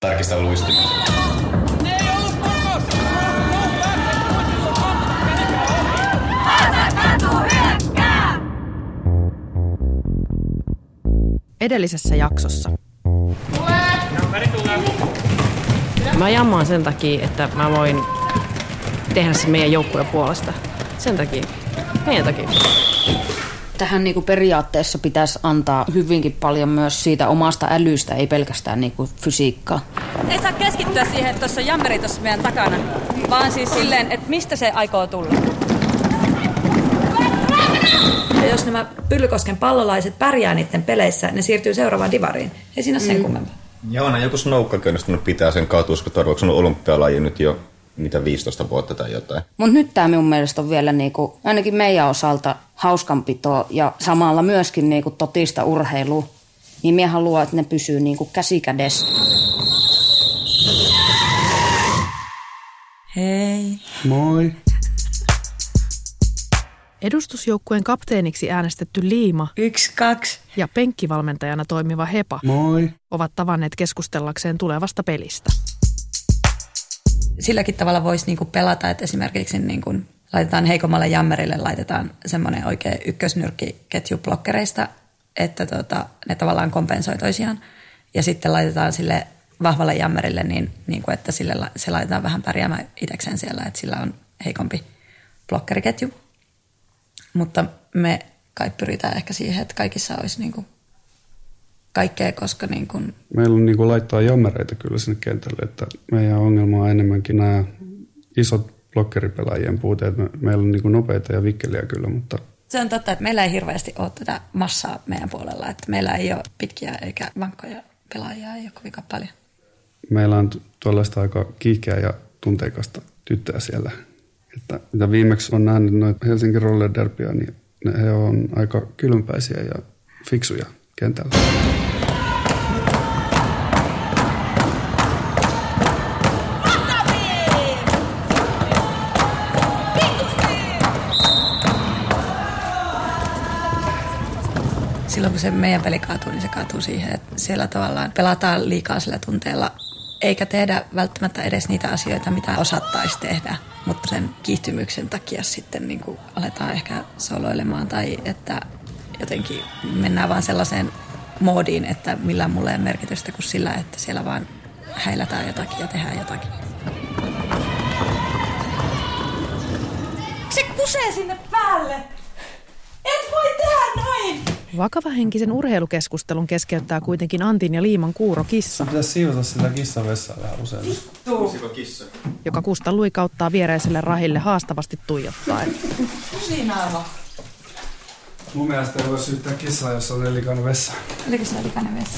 Tarkista luistimet. Ne ei ollut pakossa! Edellisessä jaksossa. Mä jammaan sen takia, että mä voin tehdä sen meidän joukkueen puolesta. Sen takia. Meidän takia. Tähän niin kuin periaatteessa pitäisi antaa hyvinkin paljon myös siitä omasta älystä, ei pelkästään niin kuin fysiikkaa. Ei saa keskittyä siihen, että tuossa on jammeri tuossa meidän takana, vaan siis silleen, että mistä se aikoo tulla. Ja jos nämä Pyllykosken pallolaiset pärjää niiden peleissä, ne siirtyy seuraavaan divariin. Ei siinä ole sen kummempaa. Ja onhan joku snoukka kiinnostunut pitää sen katuuskotorvaksi. On olympialaji nyt jo 15 vuotta tai jotain. Mutta nyt tämä minun mielestä on vielä niinku, ainakin meidän osalta hauskanpitoa ja samalla myöskin niinku totista urheilua. Niin minä haluan, että ne pysyy niinku käsi kädessä. Hei. Moi. Edustusjoukkueen kapteeniksi äänestetty Liima 1-2. ja penkkivalmentajana toimiva Hepa Moi. ovat tavanneet keskustellakseen tulevasta pelistä. Silläkin tavalla voisi niinku pelata, että esimerkiksi niinku laitetaan heikommalle jammerille, laitetaan semmoinen oikein ykkösnyrkki ketjublokkereista, että ne tavallaan kompensoi toisiaan. Ja sitten laitetaan sille vahvalle jammerille, niin kuin, että se laitetaan vähän pärjäämään itsekseen siellä, että sillä on heikompi blokkeriketju. Mutta me kai pyritään ehkä siihen, että kaikissa olisi niinku kaikkea, koska niinku Meillä on niinku laittaa jammereita kyllä sinne kentälle, että meidän ongelma on enemmänkin nämä isot blokkeripelaajien puuteet. Meillä on niinku nopeita ja vikkeliä kyllä, mutta se on totta, että meillä ei hirveästi ole tätä massaa meidän puolella, että meillä ei ole pitkiä eikä vankkoja pelaajia, ei ole kovinkaan paljon. meillä on tuollaista aika kiihkeä ja tunteikasta tyttöä siellä. Että mitä viimeksi on nähnyt noita Helsingin Roller Derbyä, niin he on aika kylmpäisiä ja fiksuja kentällä. Silloin kun se meidän peli kaatuu, niin se kaatuu siihen, että siellä tavallaan pelataan liikaa sillä tunteella, eikä tehdä välttämättä edes niitä asioita, mitä osattaisi tehdä. Mutta sen kiihtymyksen takia sitten niin kuin aletaan ehkä soloilemaan tai että jotenkin mennään vaan sellaiseen moodiin, että millään mulle ei ole merkitystä kuin sillä, että siellä vaan häilätään jotakin ja tehdään jotakin. Se kusee sinne päälle! Et voi tehdä noin! Vakavahenkisen urheilukeskustelun keskeyttää kuitenkin Antin ja Liiman kuuro kissa, Pitäisi siivota sitä kissan vessaa vähän usein. Kissa. joka Kustan luikauttaa viereiselle Rahille haastavasti tuijottaen. Kusinaava. Mun mielestä ei voi syyttää kissaa, jos on elikainen vessa. Oliko se likainen vessa?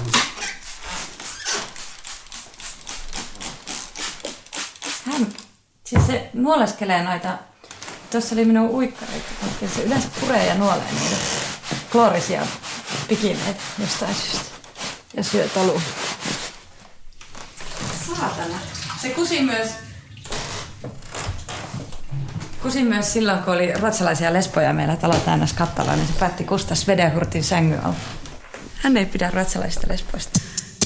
Hän, siis se nuoleskelee noita, tuossa oli minun uikkareita, koska se yleensä puree ja nuolee niitä kloorisia pikineitä jostain syystä ja syö tolua. Saatana. Se kusi myös silloin, kun oli ruotsalaisia lesboja meillä talo täynnä kattalla, niin se päätti kustaa Svedehurtin sängyn alla. Hän ei pidä ruotsalaisista lesboista.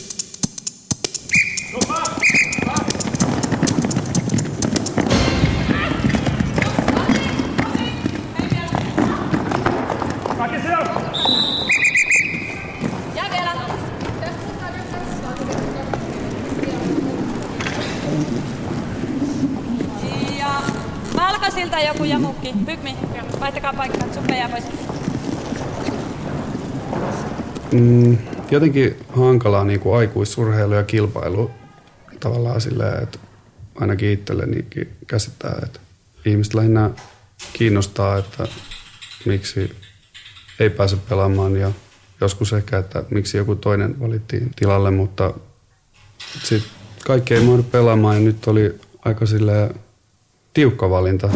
Ja Valkosilta joku jamukki. Pygmi, vaihtakaa paikkaa, Suppe jää pois. Jotenkin hankalaa niin kuin aikuisurheilu ja kilpailu tavallaan silleen, että ainakin itsellenikin käsittää, että ihmiset lähinnä kiinnostaa, että miksi ei pääse pelaamaan ja joskus ehkä, että miksi joku toinen valittiin tilalle, mutta sitten kaikki ei mahdu pelaamaan ja nyt oli aika silleen tiukka valinta.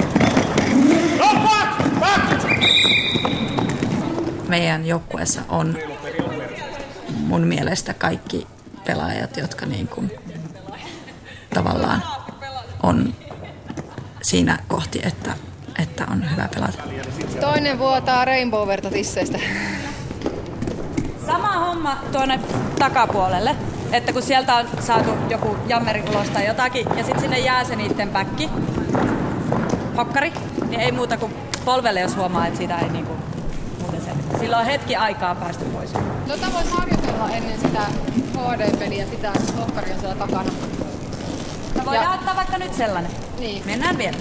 Meidän joukkueessa on mun mielestä kaikki pelaajat, jotka niin kuin tavallaan on siinä kohti, että on hyvä pelata. Toinen vuotaa Rainbow-verta tisseistä. Sama homma tuonne takapuolelle. että kun sieltä on saatu joku jammeri ulos tai jotakin, ja sitten sinne jää se niitten päkki, hokkari, niin ei muuta kuin polvelle, jos huomaa, että siitä ei niinku muuten selvitä. Silloin on hetki aikaa päästä pois. Tota voisi harjoitella ennen sitä HD-peliä, sitä hokkaria siellä takana. No voidaan ottaa vaikka nyt sellainen. Niin. Mennään vielä.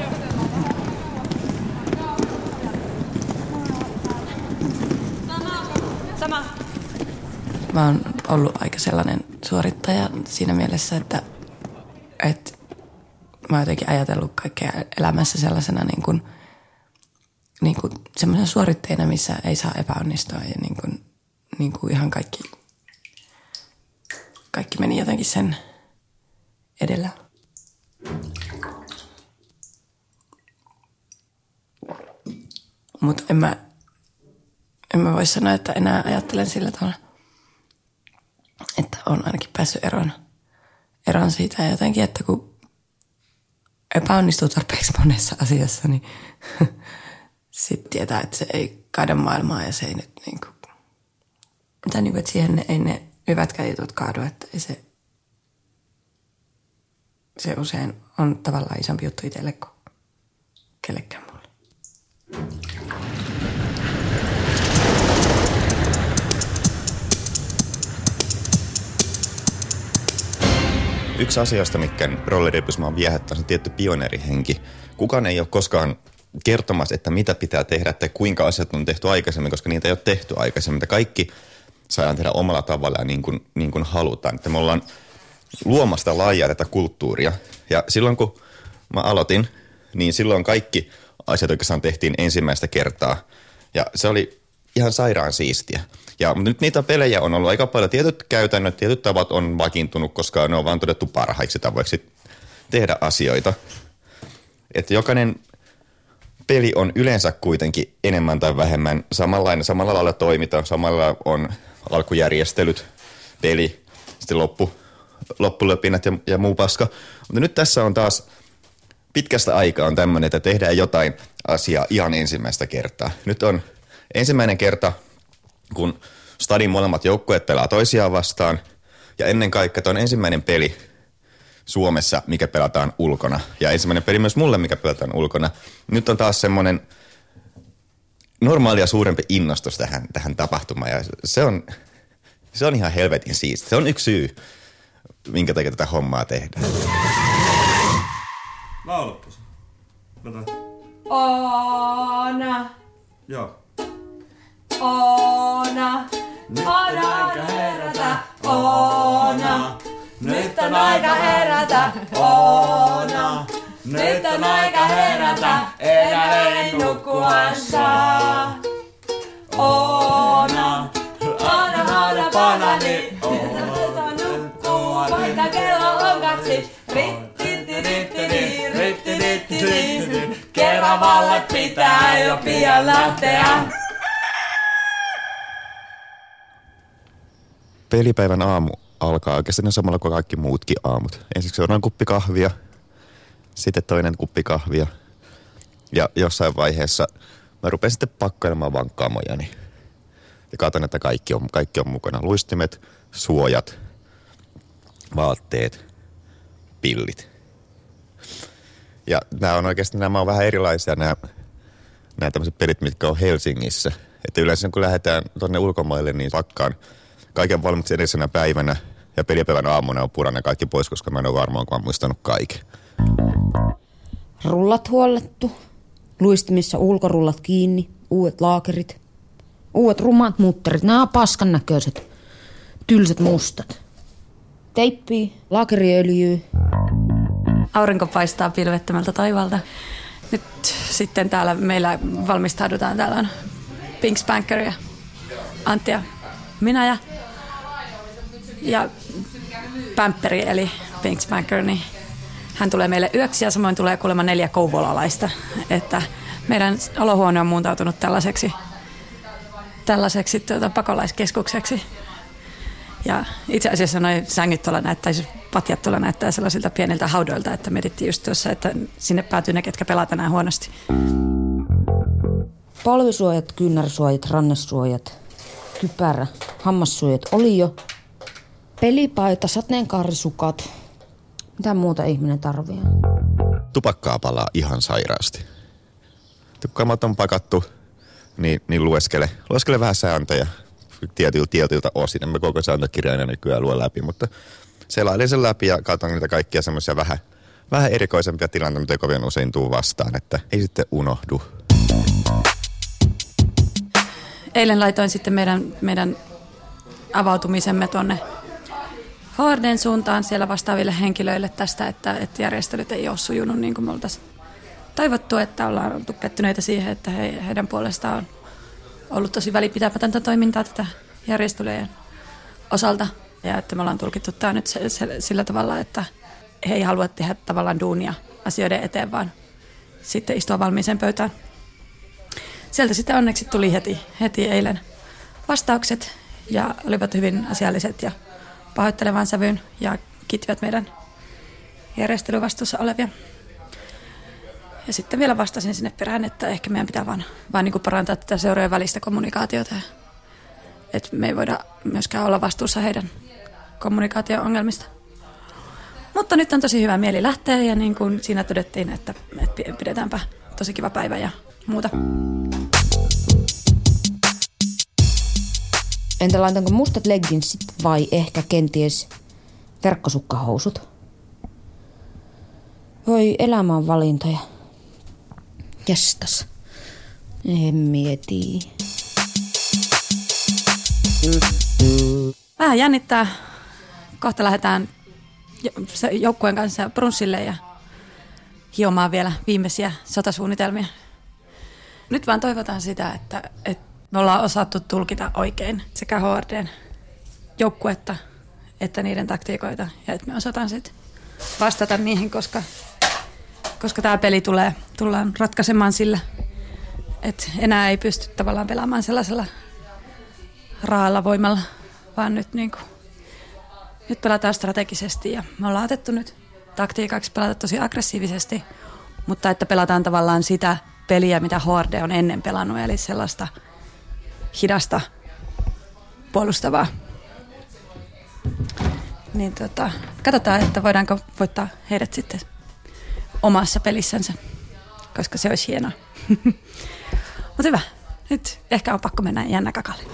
Sama. Mä oon ollut aika sellainen suorittaja siinä mielessä, että mä oon jotenkin ajatellut kaikkea elämässä sellaisena niin kuin semmoisena suoritteena, missä ei saa epäonnistua ja niin kuin ihan kaikki meni jotenkin sen edellä. Mutta en mä voi sanoa, että enää ajattelen sillä tavalla, että on ainakin päässyt eroon siitä ja jotenkin, että kun epäonnistuu tarpeeksi monessa asiassa, niin sitten tietää, että se ei kaada maailmaa ja se ei nyt että siihen ei ne hyvätkään jutut kaadu, että se usein on tavallaan isompi juttu itselle kuin kellekään mulle. Yksi asioista, mikä rolleripysmaa on viehättää, on tietty pioneerihenki. Kukaan ei ole koskaan kertomassa, että mitä pitää tehdä tai kuinka asiat on tehty aikaisemmin, koska niitä ei ole tehty aikaisemmin. Että kaikki saadaan tehdä omalla tavalla ja niin kuin halutaan. Että me ollaan luomasta laajaa tätä kulttuuria. Ja silloin kun mä aloitin, niin silloin kaikki asiat oikeastaan tehtiin ensimmäistä kertaa. Ja se oli ihan sairaan siistiä. Ja nyt niitä pelejä on ollut aika paljon. Tietyt käytännöt, tietyt tavat on vakiintunut, koska ne on vaan todettu parhaiksi tavoiksi tehdä asioita. Että jokainen peli on yleensä kuitenkin enemmän tai vähemmän samanlainen. Samalla lailla toimitaan, samalla on alkujärjestelyt, peli, sitten loppulöpinät ja muu paska. Mutta nyt tässä on taas pitkästä aikaa on tämmöinen, että tehdään jotain asiaa ihan ensimmäistä kertaa. Nyt on ensimmäinen kerta, kun stadin molemmat joukkueet pelaa toisiaan vastaan. Ja ennen kaikkea on ensimmäinen peli Suomessa, mikä pelataan ulkona. Ja ensimmäinen peli myös mulle, mikä pelataan ulkona. Nyt on taas semmoinen normaalia suurempi innostus tähän tapahtumaan. Ja se on ihan helvetin siistiä. Se on yksi syy, minkä takia tätä hommaa tehdään. Laulappas. Oona. Joo. Oona. Nyt on aika herätä. Oona. Nyt on aika herätä. Oona. Nyt on aika herätä. Enää ei nukkua saa. Oona. Oona hauna panani. Oona nukkuu, vaikka kello on 2. Keravalle pitää jo pian lähteä. Pelipäivän aamu alkaa oikeastaan samalla kuin kaikki muutkin aamut. Ensiksi seuraan kuppi kahvia, sitten toinen kuppi kahvia. Ja jossain vaiheessa mä rupean sitten pakkailemaan vankkaamojani. Ja katson, että kaikki on mukana. Luistimet, suojat, vaatteet, pillit. Ja nämä on vähän erilaisia nämä tämmöiset pelit, mitkä on Helsingissä. Että yleensä kun lähdetään tuonne ulkomaille, niin pakkaan kaiken valmiiksi edellisenä päivänä ja pelipäivän aamuna on purana kaikki pois, koska mä en ole varmaankaan muistanut kaiken. Rullat huollettu, luistimissa ulkorullat kiinni, uudet laakerit, uudet rumat mutterit, nämä paskan näköiset, tylsät mustat. Teippiä, laakeriöljyä. Aurinko paistaa pilvettömältä taivaalta. Nyt sitten täällä meillä valmistaudutaan. Täällä on Pink Spanker ja Antti ja minä ja Pämpperi eli Pink Spanker. Niin hän tulee meille yöksi ja samoin tulee kuulemma 4 kouvolalaista. Että meidän olohuone on muuntautunut tällaiseksi pakolaiskeskukseksi. Ja itse asiassa noi sängit tuolla patjat tuolla näyttää sellaisilta pieniltä haudoilta, että mietittiin just tuossa, että sinne päätyy ne, ketkä pelaa tänään huonosti. Polvisuojat, kyynärsuojat, rannesuojat, kypärä, hammassuojat oli jo. Pelipaita, sateenkaarisukat. Mitä muuta ihminen tarvii? Tupakkaa palaa ihan sairaasti. Kamat on pakattu, niin lueskele vähän sääntöjä tietyiltä osin. En mä koko sääntökirjaa aina nykyään lue läpi, mutta selailin sen läpi ja katson niitä kaikkia semmoisia vähän erikoisempia tilanteita, mitä kovin usein tuu vastaan, että ei sitten unohdu. Eilen laitoin sitten meidän avautumisemme tuonne HRDn suuntaan siellä vastaaville henkilöille tästä, että järjestelyt ei ole sujunut niin kuin me oltaisiin toivottu, että ollaan oltu pettyneitä siihen, että heidän puolestaan on ollut tosi välipitämätöntä toimintaa tätä järjestelyjen osalta. Ja että me ollaan tulkittu tämä nyt sillä tavalla, että he ei halua tehdä tavallaan duunia asioiden eteen, vaan sitten istua valmiiseen pöytään. Sieltä sitten onneksi tuli heti eilen vastaukset ja olivat hyvin asialliset ja pahoittelevan sävyyn ja kiittivät meidän järjestelyvastuussa olevia. Ja sitten vielä vastasin sinne perään, että ehkä meidän pitää vaan niin kuin parantaa tätä seurojen välistä kommunikaatiota. Että me ei voida myöskään olla vastuussa heidän kommunikaatio-ongelmista. Mutta nyt on tosi hyvä mieli lähteä ja niin kuin siinä todettiin, että pidetäänpä tosi kiva päivä ja muuta. Entä laitanko mustat leggingsit vai ehkä kenties verkkosukkahousut? Voi, elämä on valintoja. Jestas. En mieti. Vähän jännittää. Kohta lähdetään joukkueen kanssa brunssille ja hiomaan vielä viimeisiä sotasuunnitelmia. Nyt vaan toivotaan sitä, että me ollaan osattu tulkita oikein sekä HRDn joukkuetta että niiden taktiikoita ja että me osataan sitten vastata niihin, koska tämä peli tullaan ratkaisemaan sillä, että enää ei pysty tavallaan pelaamaan sellaisella raalla voimalla, vaan nyt pelataan strategisesti ja me ollaan otettu nyt taktiikaksi pelata tosi aggressiivisesti, mutta että pelataan tavallaan sitä peliä, mitä HRD on ennen pelannut, eli sellaista hidasta puolustavaa. Niin katsotaan, että voidaanko voittaa heidät sitten omassa pelissänsä, koska se olisi hienoa. Mutta hyvä, nyt ehkä on pakko mennä jännä kakalle.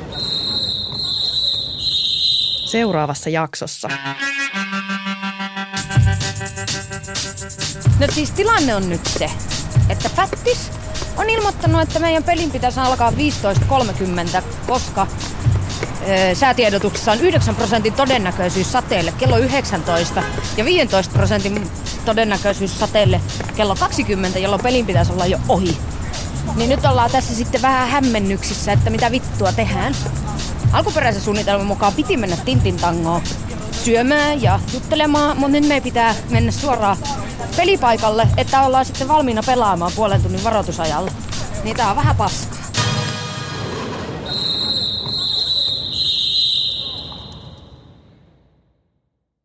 Seuraavassa jaksossa. No siis tilanne on nyt se, että Fattis on ilmoittanut, että meidän pelin pitäisi alkaa 15.30, koska säätiedotuksessa on 9% todennäköisyys sateelle kello 19 ja 15% todennäköisyys sateelle kello 20, jolloin pelin pitäisi olla jo ohi. Niin nyt ollaan tässä sitten vähän hämmennyksissä, että mitä vittua tehdään. Alkuperäisen suunnitelman mukaan piti mennä Tintintangoon syömään ja juttelemaan, mutta nyt me pitää mennä suoraan pelipaikalle, että ollaan sitten valmiina pelaamaan puolen tunnin varoitusajalla. Niin tää on vähän paska.